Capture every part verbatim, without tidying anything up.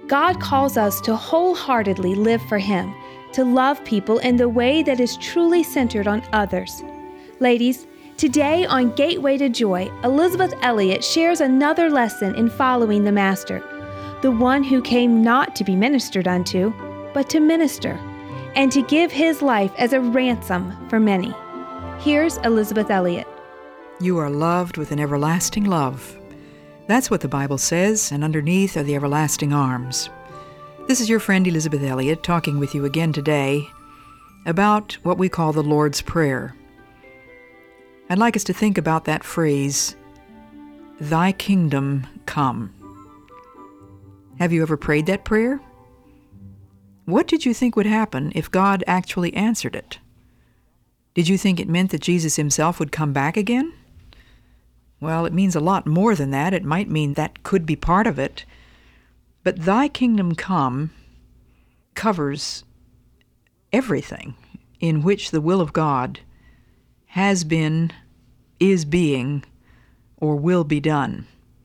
God calls us to wholeheartedly live for Him, to love people in the way that is truly centered on others. Ladies, today on Gateway to Joy, Elisabeth Elliot shares another lesson in following the Master, the one who came not to be ministered unto, but to minister, and to give His life as a ransom for many. Here's Elisabeth Elliot. You are loved with an everlasting love. That's what the Bible says, and underneath are the everlasting arms. This is your friend Elisabeth Elliot talking with you again today about what we call the Lord's Prayer. I'd like us to think about that phrase, "Thy kingdom come." Have you ever prayed that prayer? What did you think would happen if God actually answered it? Did you think it meant that Jesus Himself would come back again? Well, it means a lot more than that. It might mean that could be part of it. But "Thy kingdom come" covers everything in which the will of God has been, is being, or will be done.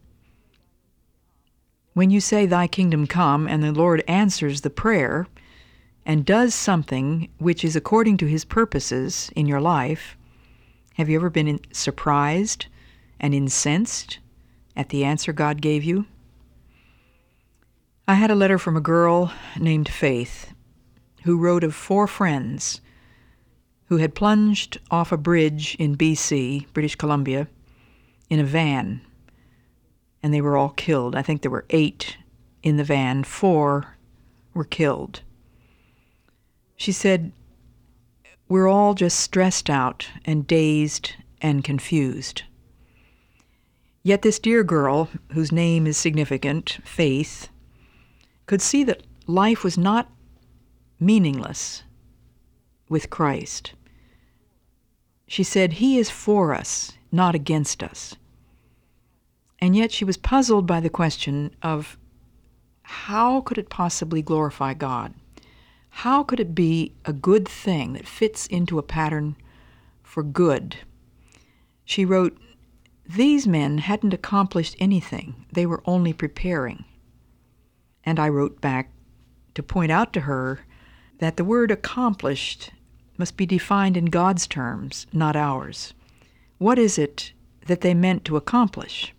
When you say "Thy kingdom come" and the Lord answers the prayer and does something which is according to His purposes in your life, have you ever been in- surprised and incensed at the answer God gave you? I had a letter from a girl named Faith who wrote of four friends who had plunged off a bridge in B C, British Columbia, in a van, and they were all killed. I think there were eight in the van. Four were killed. She said, "We're all just stressed out and dazed and confused." Yet this dear girl, whose name is significant, Faith, could see that life was not meaningless with Christ. She said, "He is for us, not against us." And yet she was puzzled by the question of how could it possibly glorify God? How could it be a good thing that fits into a pattern for good? She wrote, "These men hadn't accomplished anything. They were only preparing." And I wrote back to point out to her that the word accomplished must be defined in God's terms, not ours. What is it that they meant to accomplish?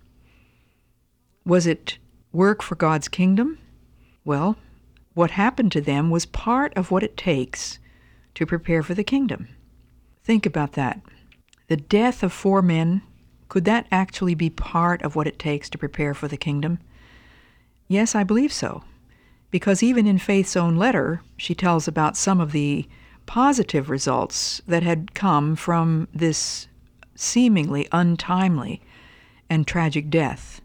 Was it work for God's kingdom? Well, what happened to them was part of what it takes to prepare for the kingdom. Think about that. The death of four men, could that actually be part of what it takes to prepare for the kingdom? Yes, I believe so. Because even in Faith's own letter, she tells about some of the positive results that had come from this seemingly untimely and tragic death.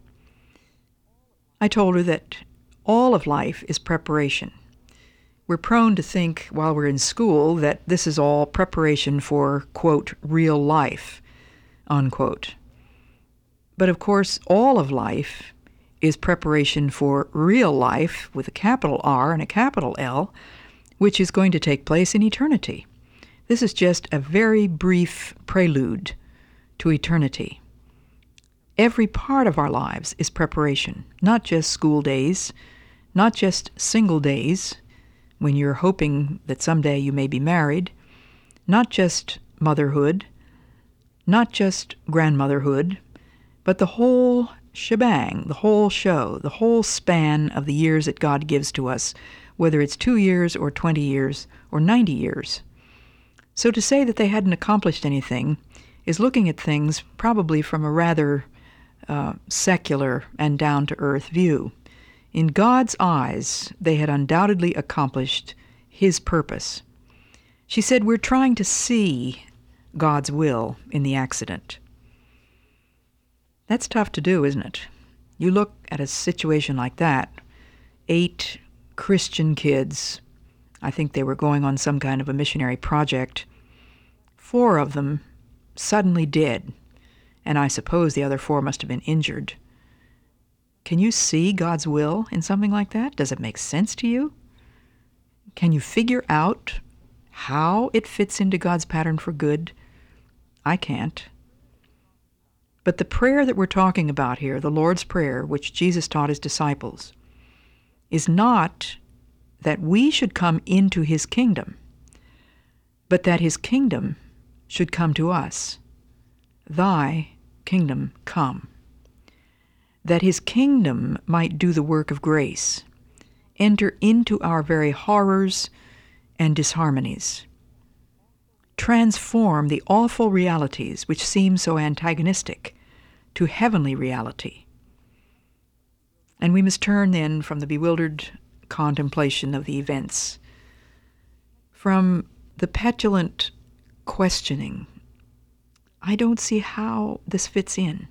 I told her that all of life is preparation. We're prone to think while we're in school that this is all preparation for, quote, real life, unquote. But of course, all of life is preparation for real life with a capital R and a capital L, which is going to take place in eternity. This is just a very brief prelude to eternity. Every part of our lives is preparation, not just school days, not just single days when you're hoping that someday you may be married, not just motherhood, not just grandmotherhood, but the whole shebang, the whole show, the whole span of the years that God gives to us, whether it's two years or twenty years or ninety years. So to say that they hadn't accomplished anything is looking at things probably from a rather uh, secular and down-to-earth view. In God's eyes, they had undoubtedly accomplished His purpose. She said, "We're trying to see God's will in the accident." That's tough to do, isn't it? You look at a situation like that, eight Christian kids, I think they were going on some kind of a missionary project, four of them suddenly dead, and I suppose the other four must have been injured. Can you see God's will in something like that? Does it make sense to you? Can you figure out how it fits into God's pattern for good? I can't. But the prayer that we're talking about here, the Lord's Prayer, which Jesus taught His disciples, is not that we should come into his kingdom, but that his kingdom should come to us. Thy kingdom come. That his kingdom might do the work of grace, enter into our very horrors and disharmonies, transform the awful realities which seem so antagonistic to heavenly reality. And we must turn then from the bewildered contemplation of the events, from the petulant questioning, I don't see how this fits in.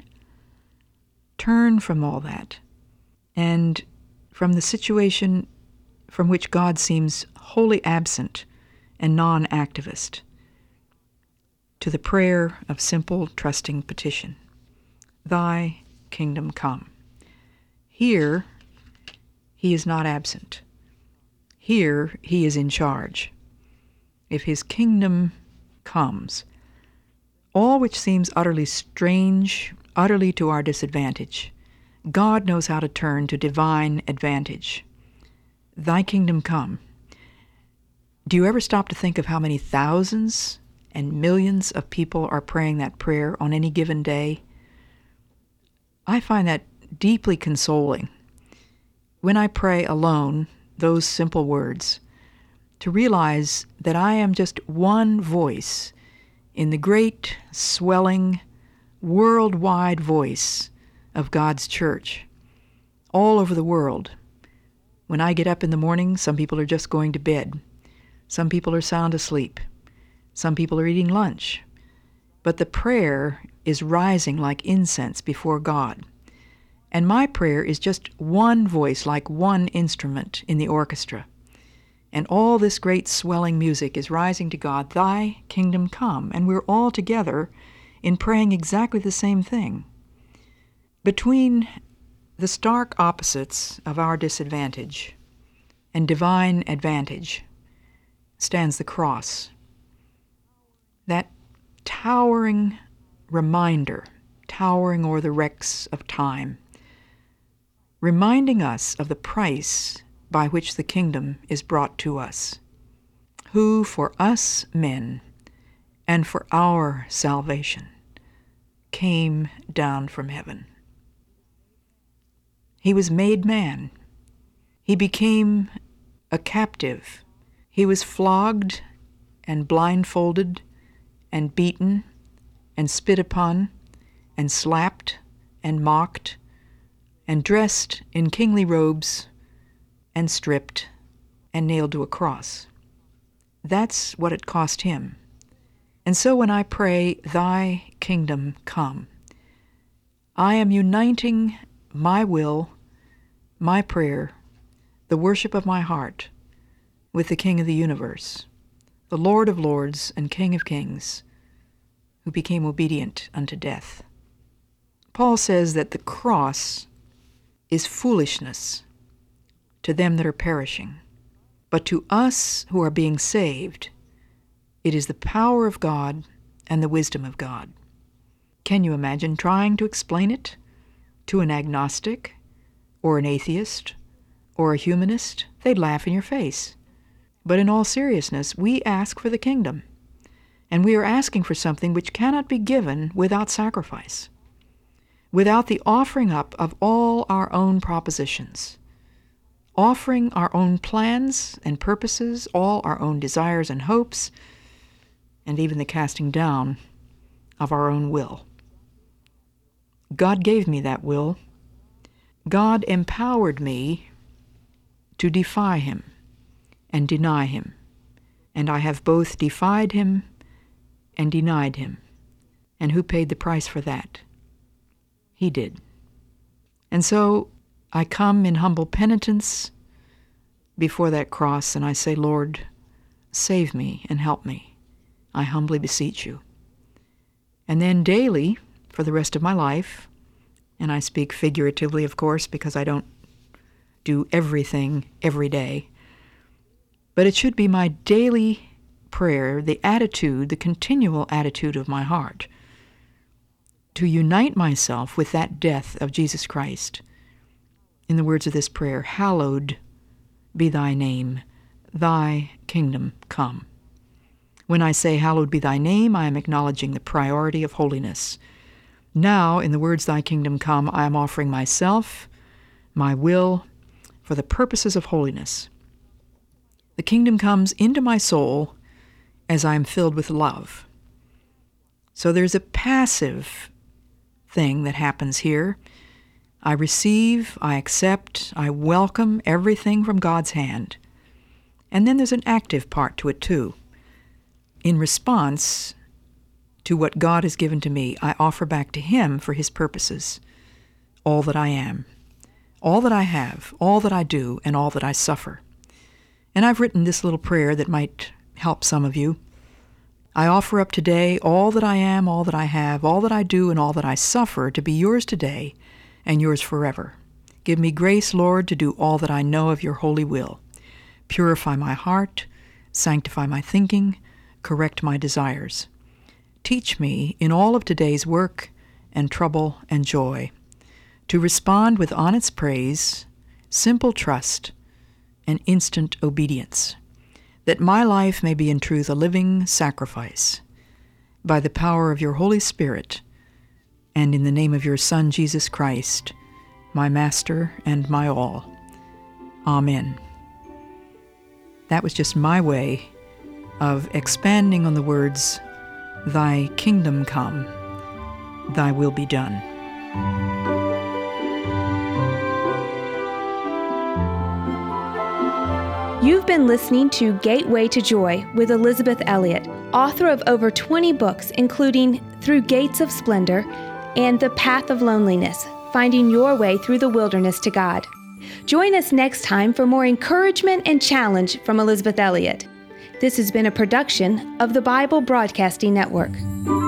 Turn from all that, and from the situation from which God seems wholly absent and non-activist, to the prayer of simple, trusting petition. Thy kingdom come. Here, he is not absent. Here, he is in charge. If his kingdom comes, all which seems utterly strange, utterly to our disadvantage, God knows how to turn to divine advantage. Thy kingdom come. Do you ever stop to think of how many thousands and millions of people are praying that prayer on any given day? I find that deeply consoling. When I pray alone, those simple words, to realize that I am just one voice in the great, swelling, worldwide voice of God's church, all over the world. When I get up in the morning, some people are just going to bed. Some people are sound asleep. Some people are eating lunch. But the prayer is rising like incense before God. And my prayer is just one voice, like one instrument in the orchestra. And all this great swelling music is rising to God, thy kingdom come. And we're all together in praying exactly the same thing. Between the stark opposites of our disadvantage and divine advantage stands the cross. That towering reminder, towering o'er the wrecks of time, reminding us of the price by which the kingdom is brought to us, who for us men and for our salvation came down from heaven. He was made man. He became a captive. He was flogged and blindfolded and beaten and spit upon and slapped and mocked and dressed in kingly robes and stripped and nailed to a cross. That's what it cost him. And so when I pray, thy kingdom come, I am uniting my will, my prayer, the worship of my heart with the King of the universe, the Lord of lords and King of kings, who became obedient unto death. Paul says that the cross is foolishness to them that are perishing, but to us who are being saved, it is the power of God and the wisdom of God. Can you imagine trying to explain it to an agnostic or an atheist or a humanist? They'd laugh in your face. But in all seriousness, we ask for the kingdom, and we are asking for something which cannot be given without sacrifice, without the offering up of all our own propositions, offering our own plans and purposes, all our own desires and hopes, and even the casting down of our own will. God gave me that will. God empowered me to defy him and deny him, and I have both defied him and denied him. And who paid the price for that? He did. And so I come in humble penitence before that cross, and I say, Lord, save me and help me. I humbly beseech you. And then daily, for the rest of my life, and I speak figuratively, of course, because I don't do everything every day, but it should be my daily prayer, the attitude, the continual attitude of my heart, to unite myself with that death of Jesus Christ. In the words of this prayer, hallowed be thy name, thy kingdom come. When I say, hallowed be thy name, I am acknowledging the priority of holiness. Now, in the words, thy kingdom come, I am offering myself, my will, for the purposes of holiness. The kingdom comes into my soul as I am filled with love. So there's a passive thing that happens here. I receive, I accept, I welcome everything from God's hand. And then there's an active part to it too. In response to what God has given to me, I offer back to Him for His purposes all that I am, all that I have, all that I do, and all that I suffer. And I've written this little prayer that might help some of you. I offer up today all that I am, all that I have, all that I do, and all that I suffer to be yours today and yours forever. Give me grace, Lord, to do all that I know of your holy will. Purify my heart, sanctify my thinking, correct my desires. Teach me in all of today's work and trouble and joy to respond with honest praise, simple trust, and instant obedience, that my life may be in truth a living sacrifice. By the power of your Holy Spirit, and in the name of your Son, Jesus Christ, my Master and my all. Amen. That was just my way of expanding on the words, thy kingdom come, thy will be done. You've been listening to Gateway to Joy with Elisabeth Elliot, author of over twenty books, including Through Gates of Splendor and The Path of Loneliness, Finding Your Way Through the Wilderness to God. Join us next time for more encouragement and challenge from Elisabeth Elliot. This has been a production of the Bible Broadcasting Network.